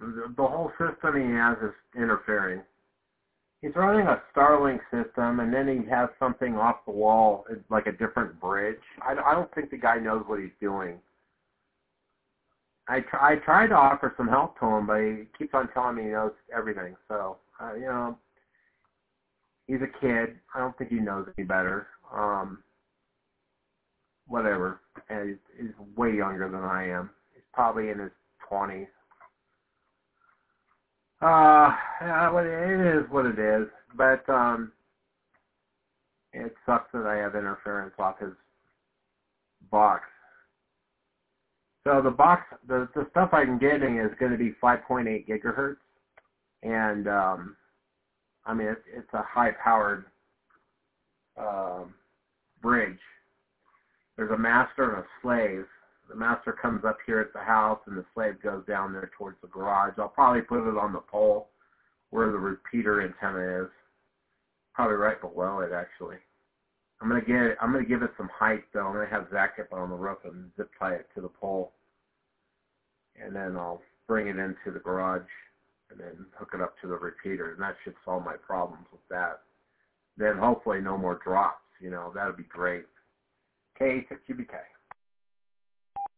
the whole system he has is interfering. He's running a Starlink system, and then he has something off the wall, like a different bridge. I don't think the guy knows what he's doing. I tried to offer some help to him, but he keeps on telling me he knows everything. So, he's a kid. I don't think he knows any better. Whatever. And he's way younger than I am. He's probably in his 20s. It is what it is. But it sucks that I have interference off his box. So the box, the stuff I'm getting is going to be 5.8 gigahertz, and it's a high-powered bridge. There's a master and a slave. The master comes up here at the house, and the slave goes down there towards the garage. I'll probably put it on the pole where the repeater antenna is, probably right below it, actually. I'm gonna give it some height though. I'm gonna have Zach get on the roof and zip tie it to the pole, and then I'll bring it into the garage and then hook it up to the repeater, and that should solve my problems with that. Then hopefully no more drops. That would be great. K6QBK.